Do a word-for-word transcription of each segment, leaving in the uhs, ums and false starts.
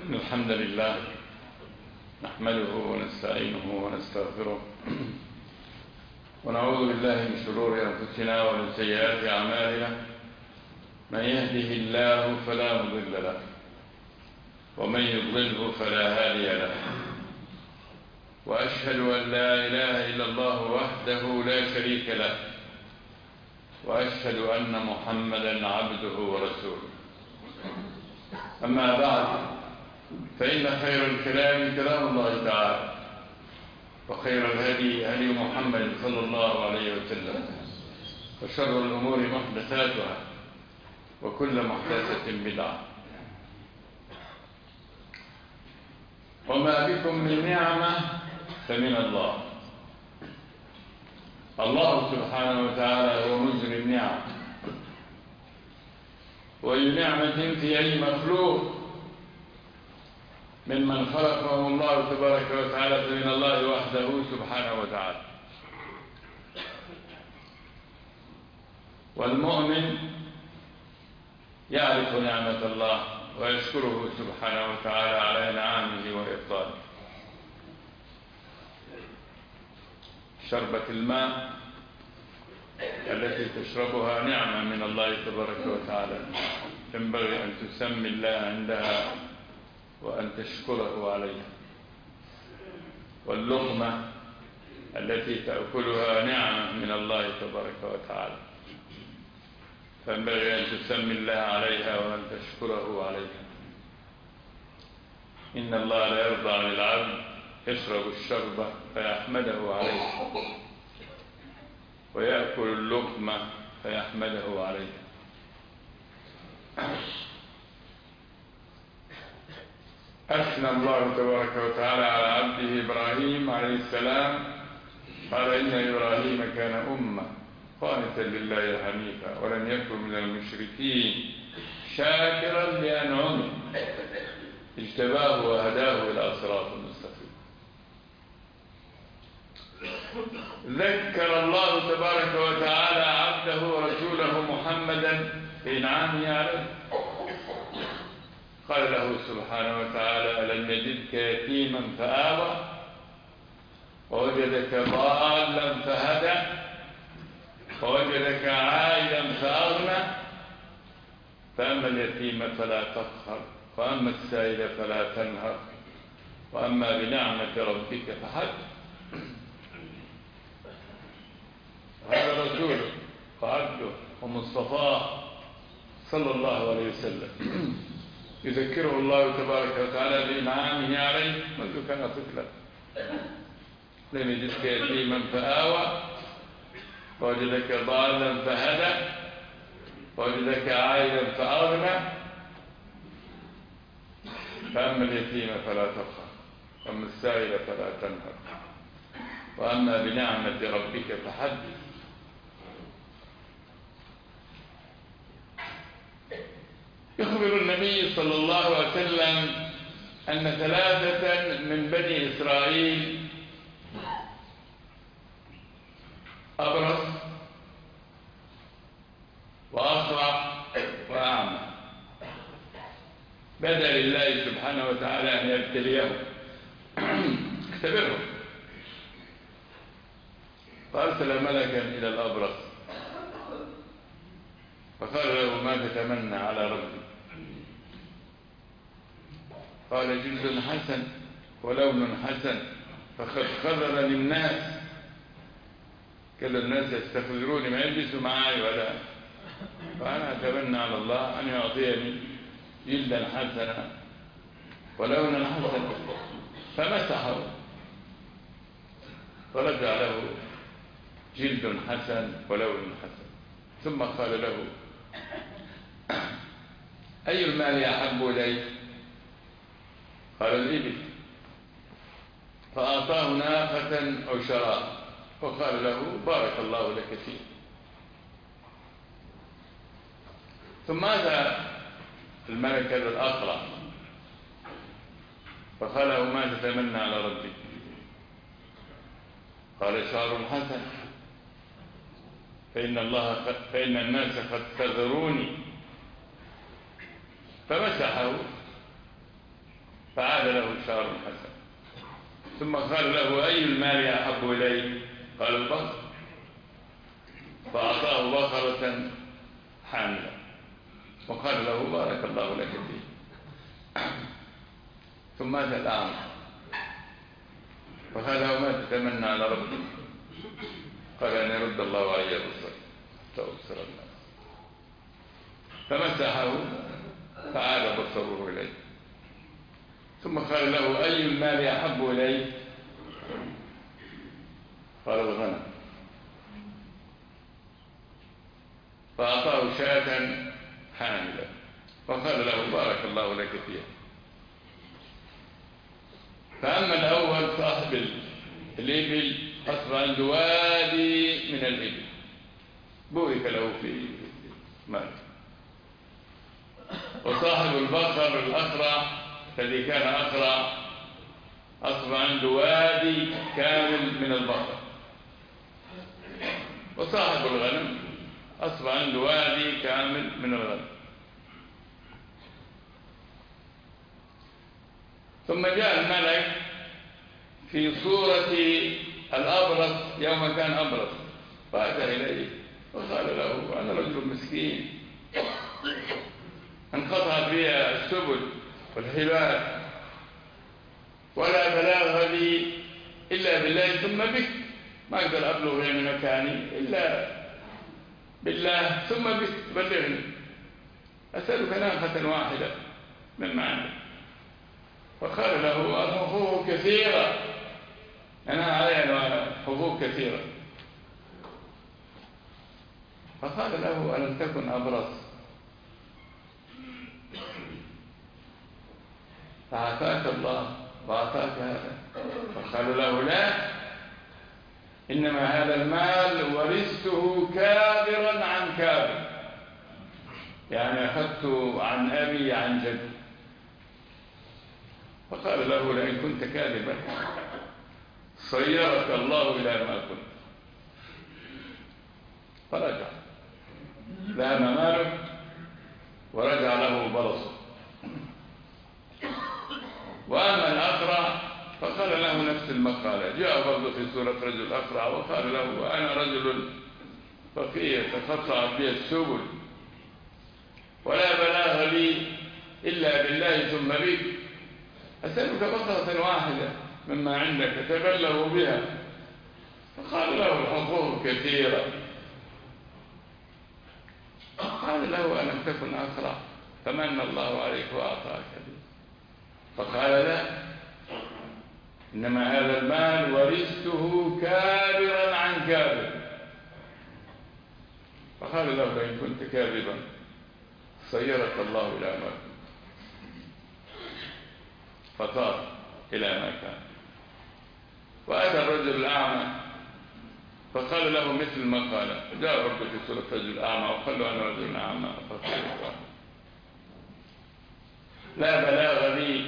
إن الحمد لله نحمده ونستعينه ونستغفره ونعوذ بالله من شرور أنفسنا ومن سيئات أعمالنا. من يهده الله فلا مضل له ومن يضلله فلا هادي له، وأشهد أن لا إله إلا الله وحده لا شريك له، وأشهد أن محمدا عبده ورسوله. أما بعد، فإن خير الكلام كلام الله تعالى، وخير الهدي هدي محمد صلى الله عليه وسلم، وشر الأمور محدثاتها، وكل محدثة بدعة. وما بكم من نعمة فمن الله. الله سبحانه وتعالى هو منزل النعم، وأي نعمة في أي مخلوق ممن خلقه الله تبارك وتعالى فمن الله وحده سبحانه وتعالى. والمؤمن يعرف نعمة الله ويشكره سبحانه وتعالى على إنعامه وإفضاله. شربة الماء التي تشربها نعمة من الله تبارك وتعالى، ينبغي أن تسمي الله عندها وأن تشكره عليها. واللقمة التي تأكلها نعمة من الله تبارك وتعالى، فينبغي أن تسمي الله عليها وأن تشكره عليها. إن الله لا يرضى عن العبد يشرب الشربة فيحمده عليه، ويأكل اللقمة فيحمده عليها. أثنى الله تبارك وتعالى على عبده إبراهيم عليه السلام، قال إن إبراهيم كان أمة قانتا لله حنيفا ولم يكن من المشركين شاكرا لأنعمه اجتباه وهداه إلى صراط مستقيم. ذكر الله تبارك وتعالى عبده ورسوله محمدا بإنعامه عليه، قال له سبحانه وتعالى: ألم يجدك يتيما فآوى ووجدك ضالا فهدى ووجدك عائلا فأغنى فأما اليتيم فلا تقهر وأما السائل فلا تنهر وأما بنعمة ربك فحدث. هذا رسوله وعبده ومصطفاه صلى الله عليه وسلم، يذكره الله تبارك وتعالى بإنعامه عليه منذ كان طفلا. لم يجدك يتيما فآوى ووجدك ضالا فهدى ووجدك عائلا فأغنى فأما اليتيم فلا تقهر وأما السائل فلا تنهر وأما بنعمة ربك فحدث. يخبر النبي صلى الله عليه وسلم أن ثلاثة من بني إسرائيل، أبرص وأصرع وأعمى، بدا لله سبحانه وتعالى أن يبتليهم اختبرهم، فأرسل ملكا إلى الأبرص فقال له: ما تتمنى على ربي؟ قال: جلد حسن ولون حسن فقد خذلني الناس، كل الناس يستخذروني ما يجلسوا معي ولا، فأنا أتمنى على الله أن يعطيني جلدا حسنا ولونا حسنا. فمسحه فرجع له جلد حسن ولون حسن. ثم قال له: أي المال أحب إليك؟ قال: الإبل. فأعطاه ناقة أو شراء وقال له: بارك الله لك فيه. ثم أتى الملك الأقرع فقال له: ما تتمنى على ربك؟ قال: شعر حسن، فإن, الله قد فإن الناس قد كذروني. فمسحه فعاد له شعر حسن. ثم قال له: أي المال أحب إليك؟ قال: البقر. فأعطاه بقرة حاملة وقال له: بارك الله لك فيه. ثم مات الأعمى فقال له: ما تتمنى على ربك؟ قال: أن يرد الله علي بصري فأبصر الناس. فمسحه فعاد بصره إليه. ثم قال له: أي المال أحب إليك؟ قال: الغنم. فأعطاه شاة حاملة وقال له: بارك الله لك فيها. فأما الأول صاحب الإبل أصبح عنده وادي من الإبل بورك له في ماله. وصاحب البقر الأسرع الذي كان أسرع أصبح عنده وادي كامل من البقر. وصاحب الغنم أصبح عنده وادي كامل من الغنم. ثم جاء الملك في صورة الأبرص يوم كان أبرص فأتى إليه وقال له: أنا رجل مسكين انقطعت بي السبل والحبال ولا بلاغ لي إلا بالله ثم بك، ما أقدر أبلغ يعني مكاني إلا بالله ثم بك بلغني، أسألك ناقة واحدة مما عندك. فقال له: الحقوق كثيرة، أنا علي حقوق كثيرة. فقال له: ألم تكن أبرص فعافاك الله وأعطاك هذا؟ فقال له: لا، إنما هذا المال ورثته كابرا عن كابر، يعني أخذته عن أبي عن جدي. فقال له: لئن كنت كاذبا صيرك الله إلى ما كنت. فرجع، ذهب ماله ورجع له برصه. وأما الأقرع فقال له نفس المقالة، جاء برضه في سورة رجل أقرع وقال له: أنا رجل فقير تقطعت بي السبل ولا بلاغ لي إلا بالله ثم بك، أسألك بقرة واحدة مما عندك تبلغ بها. فقال له: الحقوق كثيرة. قال له: ألم تكن أقرع فمن الله عليك وأعطاك به؟ فقال: لا، إنما هذا المال ورثته كابرا عن كابر. فقال له: لئن كنت كاذبا صيرك الله إلى ما كنت. فطار إلى ما كان. وأتى الرجل الأعمى فقال له مثل ما قال، جاء برضه في سورة رجل الأعمى وقال له: أنا رجل أعمى فقال: لا بلاغ لي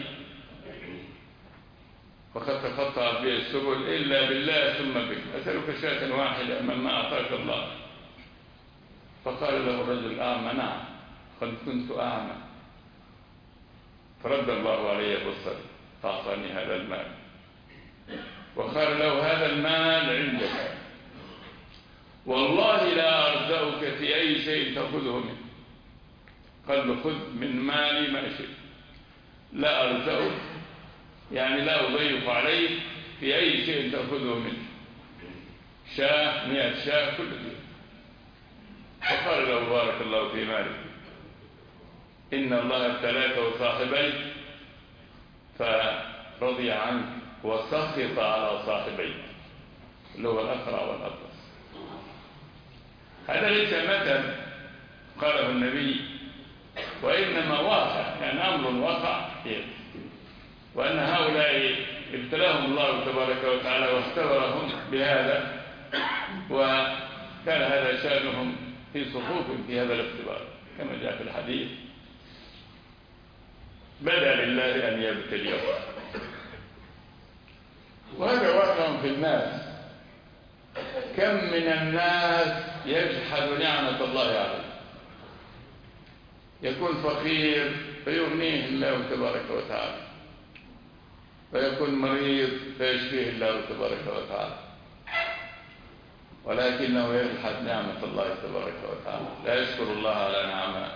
وقد تقطعت بي السبل إلا بالله ثم بك، أسألك شاة واحدة مما أعطاك الله. فقال له الرجل الأعمى: نعم، قد كنت أعمى فرد الله علي بصري فأعطاني هذا المال. وقال له: هذا المال عندك، والله لا أرزقك في أي شيء تأخذه منه. قال له: خذ من مالي ما شئت، لا أرزقك يعني لا أضيف عليك في أي شيء تأخذه منه، شاة مئة شاة كل شيء. فقال له: بارك الله في مالك، إن الله ابتلاك وصاحبيك فرضي عنك وسخط على صاحبيك، اللي هو الأقرع والأبرص. هذا ليس مثل قاله النبي، وإنما واقع، يعني أمر وقع فيه، وأن هؤلاء ابتلاهم الله تبارك وتعالى واختبرهم بهذا، وكان هذا شأنهم في صفوف في هذا الاختبار كما جاء في الحديث: بدا لله أن يبتليهم. وهذا واقع في الناس. كم من الناس يجحد نعمة الله عليه، يكون فقير فيغنيه الله تبارك وتعالى، فيكون مريض فيشفيه الله تبارك وتعالى، ولكنه يجحد نعمة الله تبارك وتعالى، لا يشكر الله على نعمه.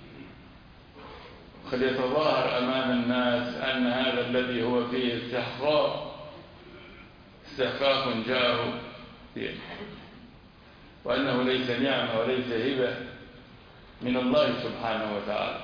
قد يتظاهر أمام الناس أن هذا الذي هو فيه استحقاق استحقاق جاءه فيه، وأنه ليس نعمة وليس هبة من الله سبحانه وتعالى.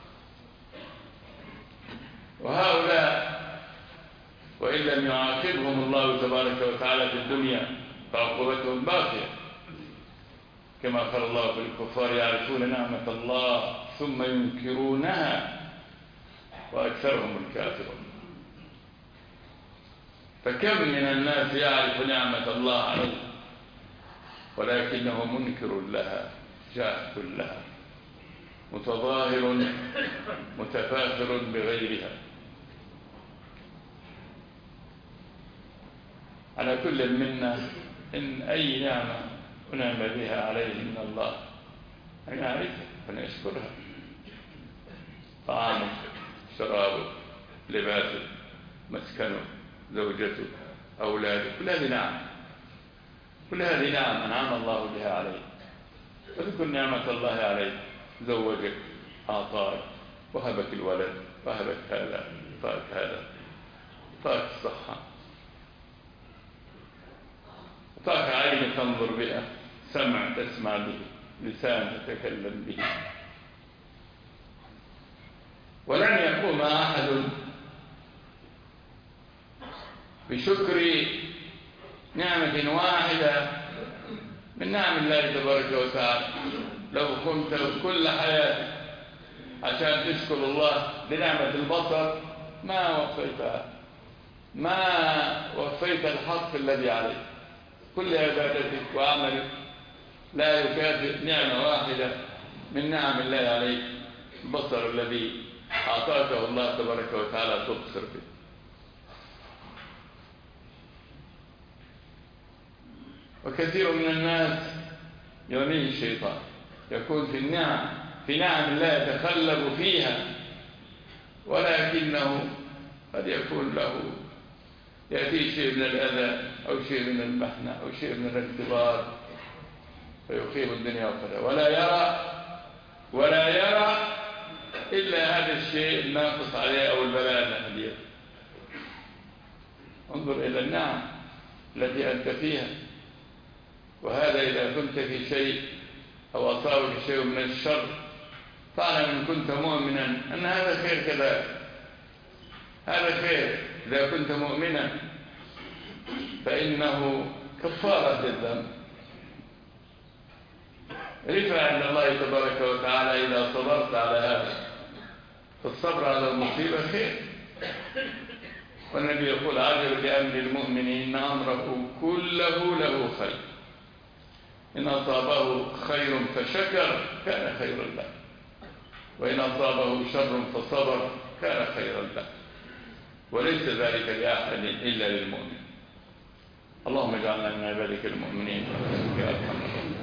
وهؤلاء وإن لم يعاقبهم الله تبارك وتعالى في الدنيا فعقوبتهم باقية، كما قال الله في الكفار يعرفون نعمة الله ثم ينكرونها وأكثرهم الكافرون. فكم من الناس يعرف نعمة الله عليه ولكنه منكر لها جاهد لها متظاهر متفاخر بغيرها. على كل منا إن أي نعمة أنعم بها عليه من الله أن يعرفها فنشكرها، طعامه شرابه لباسه مسكنه زوجته أولاده، كل هذه نعم، كل هذه نعم أنعم الله بها عليه. وذكر نعمة الله عليك، زوجك أعطاك وهبك الولد وهبك هذا أعطاك هذا أعطاك الصحة أعطاك عين تنظر بها، سمع تسمع به، لسان تتكلم به. ولن يقوم أحد بشكر نعمة واحدة من نعم الله تبارك وتعالى. لو قمت كل حياتك عشان تشكر الله لنعمة البصر ما وفيتها، ما وفيت الحق الذي عليك. كل عبادتك وعملك لا يكافئ نعمة واحدة من نعم الله عليك، البصر الذي أعطاكه الله تبارك وتعالى تبصر به. وكثير من الناس يرميه الشيطان، يكون في النعم في نعم الله يتخلب فيها، ولكنه قد يكون له يأتي شيء من الأذى أو شيء من المحنة أو شيء من الاختبار فيقيم الدنيا وقدها، ولا يرى ولا يرى إلا هذا الشيء الناقص عليه أو البلاء الأهلية. انظر إلى النعم التي أنت فيها، وهذا إذا كنت في شيء أو أصابك شيء من الشر فاعلم إن كنت مؤمنا أن هذا خير كذلك، هذا خير. إذا كنت مؤمنا فإنه كفارة للذنب، رفع عند الله تبارك وتعالى إذا صبرت على هذا. فالصبر على المصيبة خير. والنبي يقول عجب لأمر المؤمن إن أمره كله له خير، إن أصابه خير فشكر كان خيرا له، وإن أصابه شر فصبر كان خيرا له، وليس ذلك لأحد إلا للمؤمن. اللهم اجعلنا من عبادك المؤمنين يا أرحم الراحمين.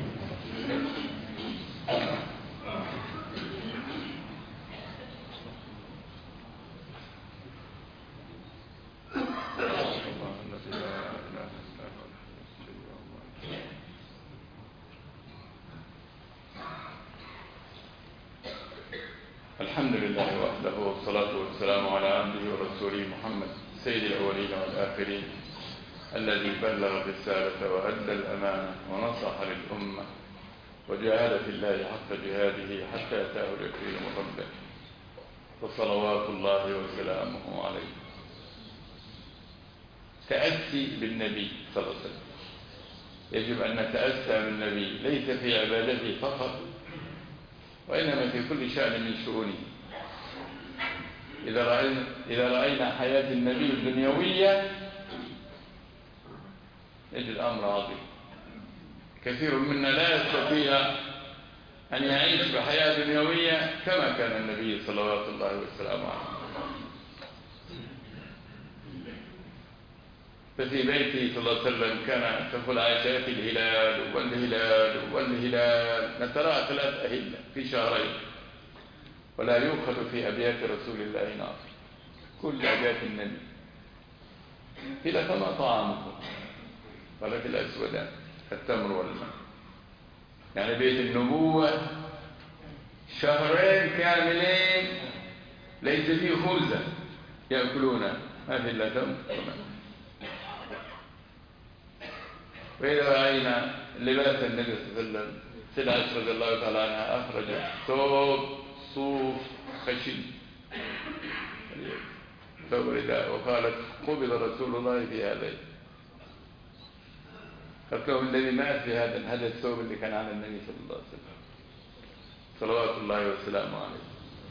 الحمد لله وحده، والصلاة والسلام على عبده ورسوله محمد سيد الأولين والآخرين، الذي بلغ الرسالة وأدى الأمانة ونصح للأمة وجاهد في الله حق جهاده حتى أتاه اليقين من ربه، فصلوات الله وسلامه عليه. تأسي بالنبي صلى الله عليه وسلم، يجب أن نتأسى بالنبي ليس في عبادته فقط وإنما في كل شأن من شؤونه. إذا رأينا, إذا رأينا حياة النبي الدنيوية يجد أمر عظيم. كثير منا لا يستطيع أن يعيش بحياة دنيوية كما كان النبي صلوات الله وسلامه عليه. ففي بيته صلى الله عليه وسلم كان تقول عائشة الهلال والهلال والهلال، نترى ثلاث أهلة في شهرين، ولا يؤخذ في أبيات رسول الله ناصر، كل أبيات النبي قيل فما طعامكم؟ قال في الأسودان التمر والماء. يعني بيت النبوة شهرين كاملين ليس فيه خبزة يأكلونها، ما في إلا تمر وماء. وإذا رأينا لباس النبي صلى الله عليه وسلم، سيدة عائشة رضي الله تعالى عنها أخرجت ثوب صوف خشن ثوب رداء، وقالت قبض رسول الله في هذين. قالت له الذي مات في هذا هذا الثوب اللي كان على النبي صلى الله عليه وسلم صلوات الله وسلامه عليه.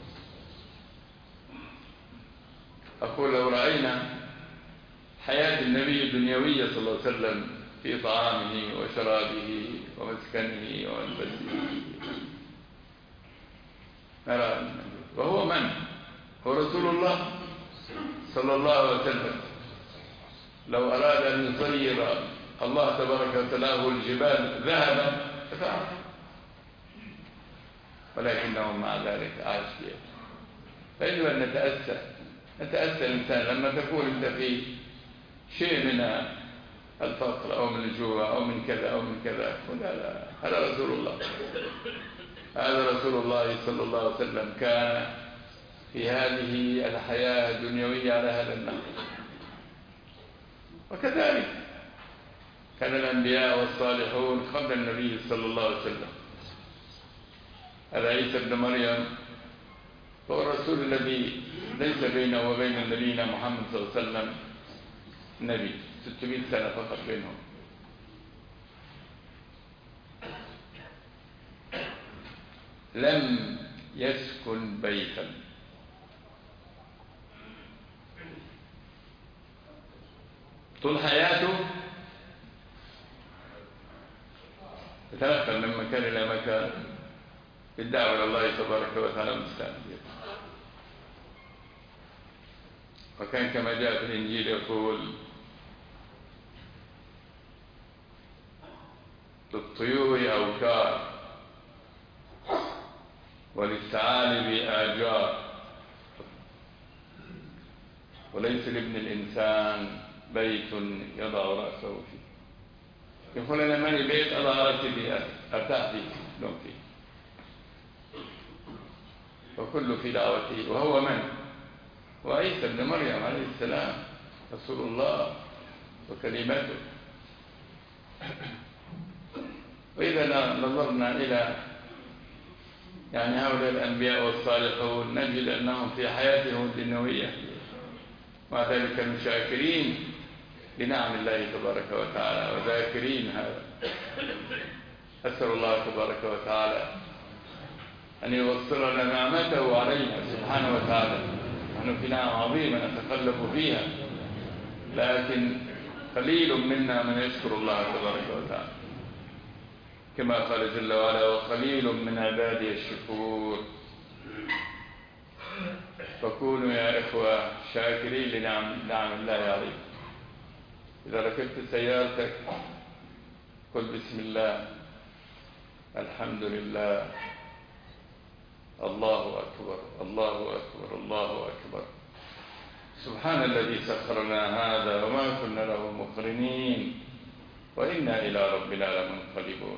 أقول لو رأينا حياة النبي الدنيوية صلى الله عليه وسلم في طعامه وشرابه ومسكنه وملبسه نرى، وهو من؟ هو رسول الله صلى الله عليه وسلم. لو أراد أن يصير الله تبارك وتعالى الجبال ذهبا ففعل، ولكنه مع ذلك عاش فيها. فيجب أن نتأسى نتأسى الإنسان لما تكون أنت في شيء من الفقر أو من الجوع أو من كذا أو من كذا، لا لا، هذا رسول الله، هذا رسول الله صلى الله عليه وسلم كان في هذه الحياة الدنيوية على هذا النحو. وكذلك كان الأنبياء والصالحون قبل النبي صلى الله عليه وسلم. هذا عيسى ابن مريم هو الرسول الذي ليس بينه وبين نبينا محمد صلى الله عليه وسلم نبي، ستمائة سنة فقط بينهم. لم يسكن بيتا طول حياته، يتنقل من مكان إلى مكان بالدعوة إلى الله تبارك وتعالى مستعجلا. وكان كما جاء في الإنجيل يقول للطيور أوكار وللثعالب آجار وليس لابن الإنسان بيت يضع رأسه فيه. يقول أنا ماني بيت أضع رأسي فيه أرتاح فيه نوم فيه. وكل في دعوته. وهو من؟ وعيسى ابن مريم عليه السلام رسول الله وكلمته. وإذا نظرنا إلى يعني هؤلاء الأنبياء والصالحون نجد أنهم في حياتهم الدنيوية مع ذلك المشاكرين لنعم الله تبارك وتعالى وذاكرين هذا. أسأل الله تبارك وتعالى أن يوصل لنا نعمته علينا سبحانه وتعالى. نحن في نعم عظيمة نتقلب فيها، لكن قليل منا من يشكر الله تبارك وتعالى، كما قال جل وعلا وقليل من عبادي الشكور. فكونوا يا إخوة شاكرين لنعم نعم الله عليكم. إذا ركبت سيارتك قل بسم الله، الحمد لله، الله أكبر الله أكبر الله أكبر، سبحان الذي سخرنا هذا وما كنا له مقرنين وإنا إلى ربنا لمنقلبون.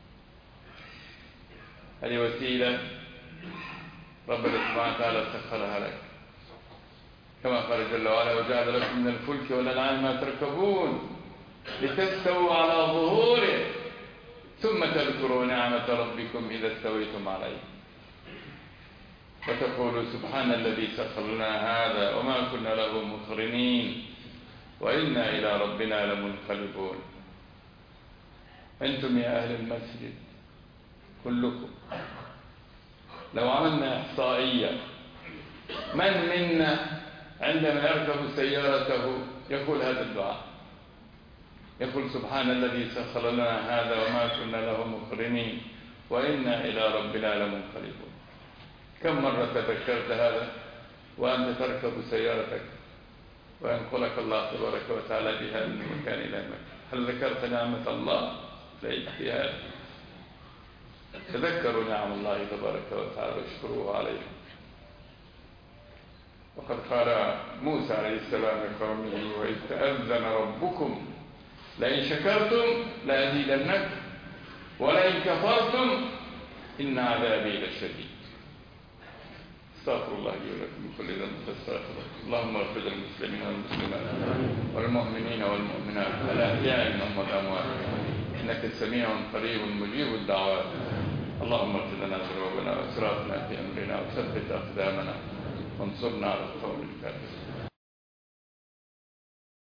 هذه وسيلة ربنا سبحانه وتعالى سخرها لك، كما قال جل وعلا وجعل لكم من الفلك والأنعام ما تركبون لتستووا على ظهوره ثم تذكروا نعمة ربكم إذا استويتم عليه وتقولوا سبحان الذي سخر لنا هذا وما كنا له مقرنين وإنا إلى ربنا لمنقلبون. أنتم يا أهل المسجد كلكم لو عملنا إحصائية من منا عندما يركب سيارته يقول هذا الدعاء، يقول سبحان الذي سخر لنا هذا وما كنا له مقرنين وإنا إلى ربنا لمنقلبون. كم مرة تذكرت هذا وأنت تركب سيارتك وينقلك الله تبارك وتعالى بها من مكان إلى مكان؟ هل ذكرت نعمة الله في هذا؟ تذكروا نعم الله تبارك وتعالى واشكروه عليه. وقد قال موسى عليه السلام لقومه وإذ تأذن ربكم لئن شكرتم لأزيدنكم ولئن كفرتم إن عذابي لشديد. استغفر الله لي ولكم من كل ذنب فاستغفروه. اللهم اغفر للمسلمين والمسلمات والمؤمنين والمؤمنات الأحياء منهم والأموات إنك سميع قريب مجيب الدعوات. اللهم اغفر لنا ذنوبنا واسرافنا في أمرنا وثبت أقدامنا وانصرنا على القوم الكافرين.